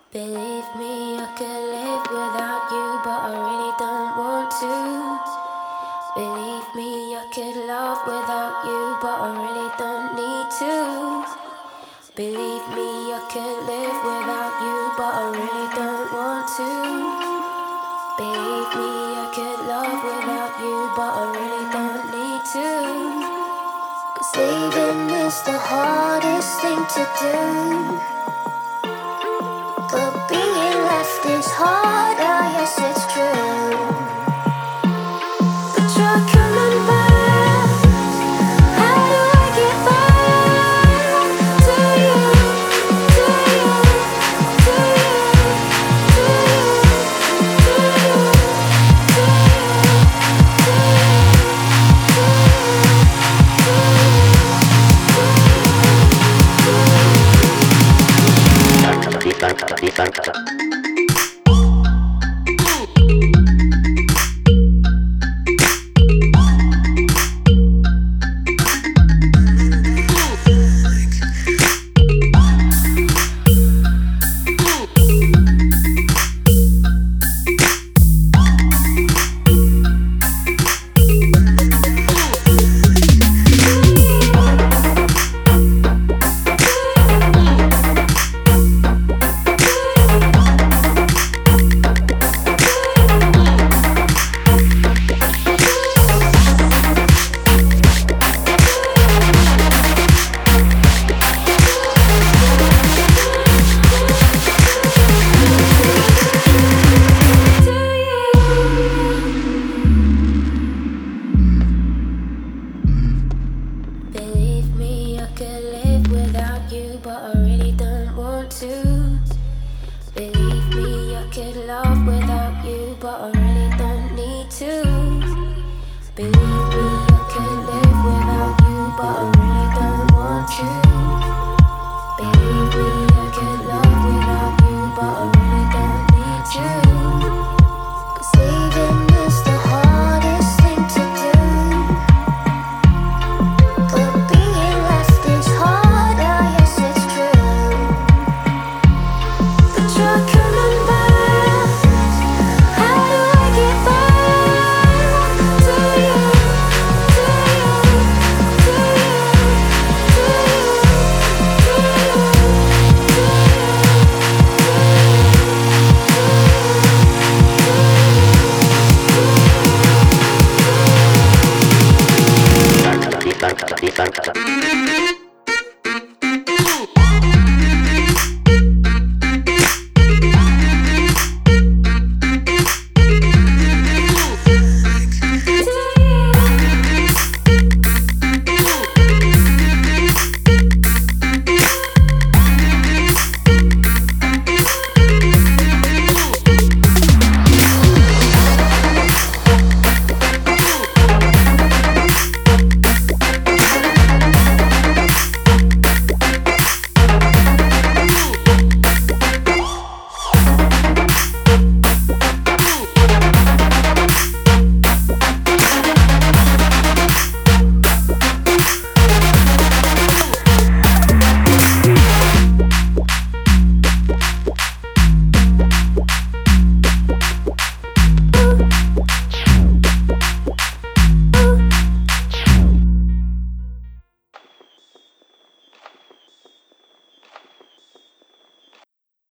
Believe me, I could live without you, but I really don't want to. Believe me, I could love without you, but I really don't need to. Believe me, I could live without you, but I really don't want to. Believe me, I could love without you, but I really don't need to. 'Cause leaving is the hardest thing to do. But being left is harder, yes it's true. But you're coming back. How do I get back to you? To you, to you, to you, to you. Believe me, I could live without you, but I really don't want to. Believe me, I could love without you, but I really